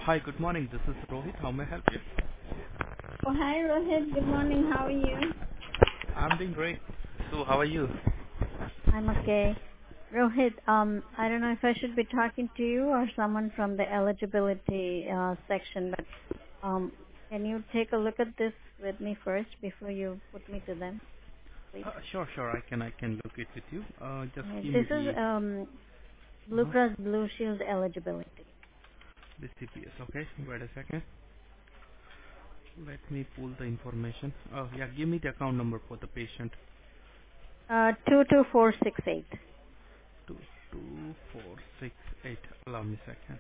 Hi, good morning. This is Rohit. How may I help you? Oh, hi, Rohit. Good morning. How are you? I'm doing great. So, how are you? I'm okay. Rohit, I don't know if I should be talking to you or someone from the eligibility section, but can you take a look at this with me first before you put me to them, please? Sure. I can look it with you. Just give This me is Blue uh, Cross Blue Shield eligibility. the CPS. Okay, wait a second. Let me pull the information. Yeah, give me the account number for the patient. 22468. 22468. Allow me a second.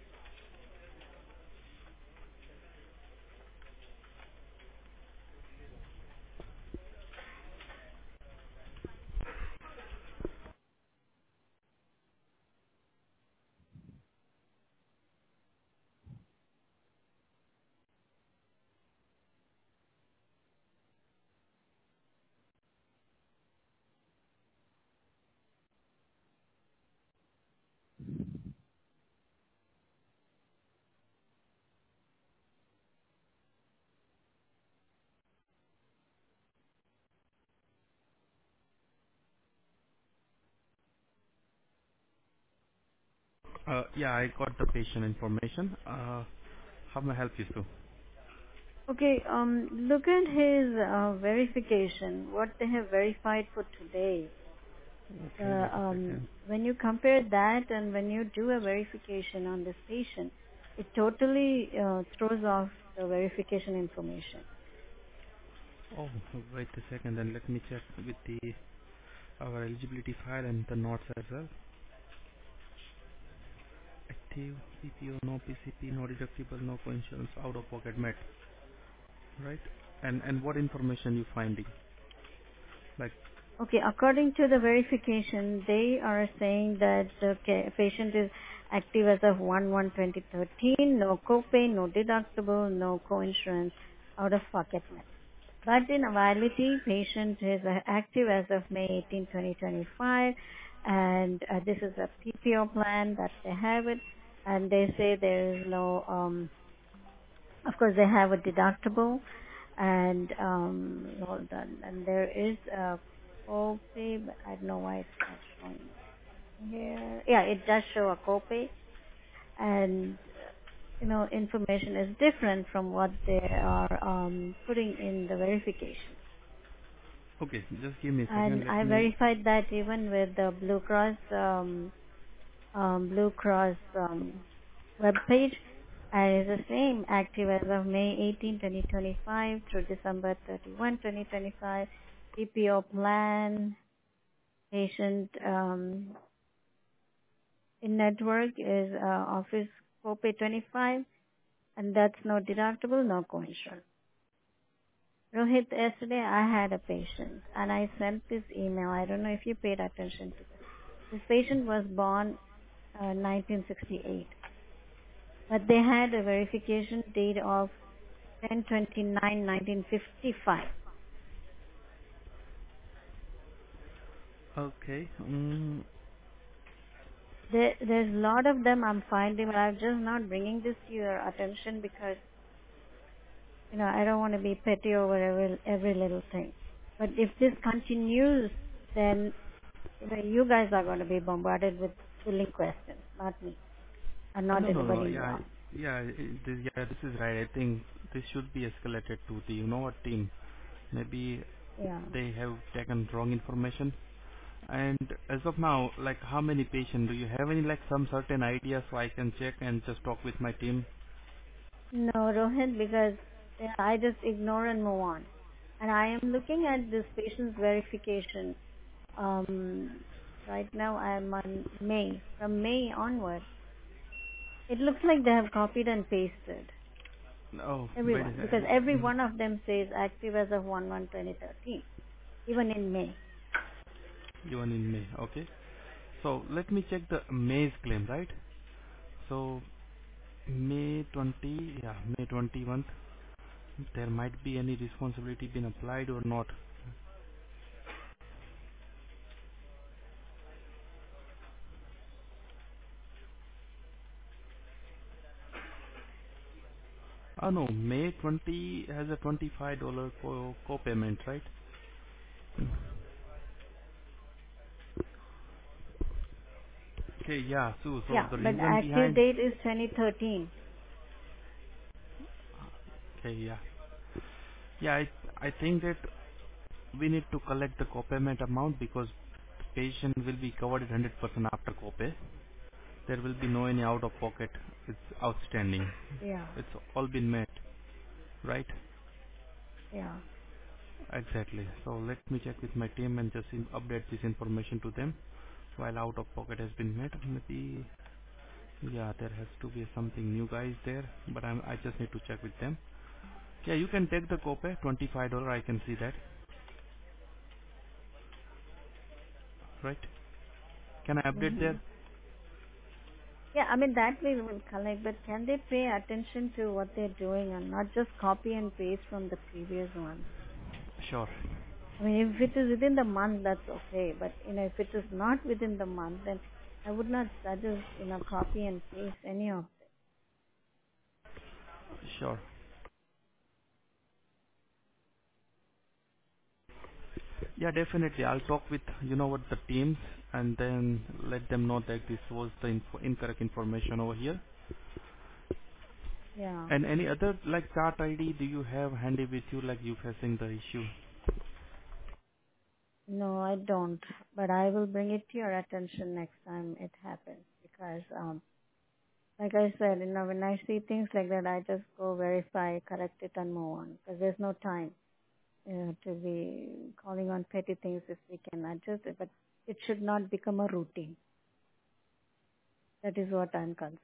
Yeah, I got the patient information. How may I help you, sir? Okay, look at his verification, what they have verified for today. Okay, wait a second. When you compare that and when you do a verification on this patient, it totally throws off the verification information. Oh, wait a second. Then let me check with the our eligibility file and the notes as well. Active, PPO, no PCP, no deductible, no coinsurance, out of pocket met, right? And what information you finding? Like, Okay, according to the verification, they are saying that the patient is active as of 1/1/2013, no copay, no deductible, no coinsurance, out of pocket net. But in Avality, patient is active as of May 18, 2025, and this is a PPO plan that they have it, and they say there is no, of course they have a deductible, and hold on, and there is a copay, but I don't know why it's not showing here. Yeah, it does show a copay, and information is different from what they are putting in the verification. okay, just give me a And second. Let I me. verified that even with the Blue Cross web page, and it's the same, active as of May 18, 2025 through December 31, 2025. PPO plan, patient in network is Office Copay 25, and that's no deductible, no coinsurance. Rohit, yesterday I had a patient, and I sent this email. I don't know if you paid attention to this. This patient was born 1968, but they had a verification date of 10/29/1955. Okay. There's a lot of them I'm finding, but I'm just not bringing this to your attention because I don't want to be petty over every little thing. But if this continues, then you guys are going to be bombarded with billing questions, not me, and not No. anybody you Yeah, want. this is right. I think this should be escalated to the what team. Maybe Yeah. they have taken wrong information. And as of now, like how many patients do you have? Any like some certain idea so I can check and just talk with my team? No, Rohit, because I just ignore and move on. And I am looking at this patient's verification. Um, right now I am on May. From May onward, it looks like they have copied and pasted Oh, wait a everyone because second. every one of them says active as of 1/1/2013, even in May. Even in May. Okay. So let me check the May's claim, right? So May 20, yeah, May 21. There might be any responsibility been applied or not. Oh no, May 20 has a $25 co-payment, right? Okay, yeah. So Yeah, the but reason active behind. date is 2013. Okay, yeah. Yeah, I think that we need to collect the co-payment amount because the patient will be covered 100% after co-pay. There will be no any out of pocket. It's outstanding. Yeah, It's all been met, right? yeah. Exactly. So let me check with my team and just update this information to them while out of pocket has been met. Maybe, yeah, there has to be something new guys there, but I just need to check with them. Yeah, you can take the copay, $25. I can see that, right? Can I update Hmm. there? Yeah, I mean that we will collect, but can they pay attention to what they're doing and not just copy and paste from the previous one? Sure. I mean, if it is within the month, that's okay. But if it is not within the month, then I would not suggest copy and paste any of it. Sure. Yeah, definitely. I'll talk with, the teams and then let them know that this was the incorrect information over here. Yeah. And any other like chart ID do you have handy with you, like you facing the issue? No, I don't. But I will bring it to your attention next time it happens because, like I said, when I see things like that, I just go verify, correct it, and move on because there's no time to be calling on petty things if we can adjust it. But it should not become a routine. That is what I'm concerned.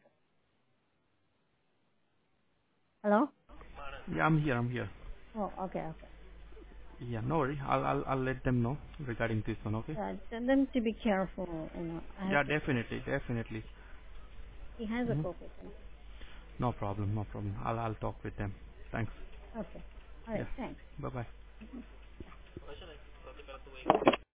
Hello? Yeah, I'm here. I'm here. Oh, okay, okay. Yeah, no worry. I'll let them know regarding this one. Okay. Tell them to be careful. I have Yeah, to. definitely, definitely. He has a hmm copy. Thank No problem, no problem. I'll talk with them. Thanks. you. Okay. All Yeah. right. Thanks. Bye bye. Mhm.